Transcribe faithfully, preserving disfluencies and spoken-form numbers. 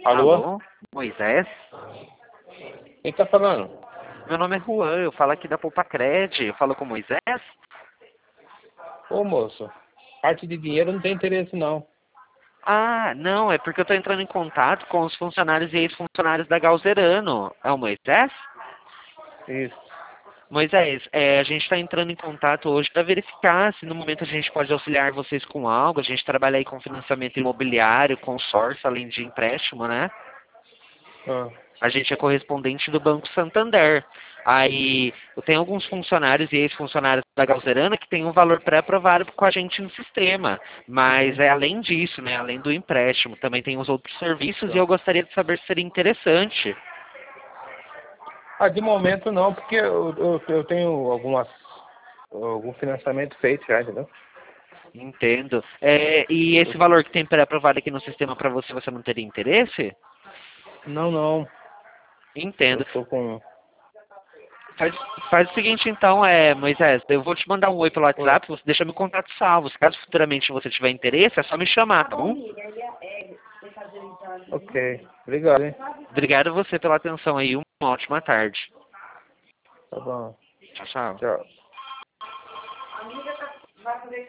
Alô? Alô, Moisés? Quem tá falando? Meu nome é Juan, eu falo aqui da Poupa-Cred, eu falo com o Moisés? Ô, moço, parte de dinheiro não tem interesse, não. Ah, não, é porque eu estou entrando em contato com os funcionários e ex-funcionários da Galzerano. É o Moisés? Isso. Moisés, é, a gente está entrando em contato hoje para verificar se no momento a gente pode auxiliar vocês com algo. A gente trabalha aí com financiamento imobiliário, consórcio, além de empréstimo, né? Ah, A gente é correspondente do Banco Santander. Aí eu tenho alguns funcionários e ex-funcionários da Galzerana que têm um valor pré-aprovado com a gente no sistema. Mas é além disso, né? Além do empréstimo, também tem os outros serviços e tá. eu gostaria de saber se seria interessante. Ah, de momento não, porque eu, eu, eu tenho algumas, algum financiamento feito já, entendeu? Entendo. É, e esse valor que tem pré-aprovado aqui no sistema para você, você não teria interesse? Não, não. Eu Entendo. tô com... Faz, faz o seguinte então, é, Moisés, eu vou te mandar um oi pelo Oi. WhatsApp, você deixa meu contato salvo. Caso futuramente você tiver interesse, é só me chamar, tá bom? Ok. Obrigado, hein? Obrigado a você pela atenção aí, uma ótima tarde. Tá bom. Tchau, tchau. Tchau.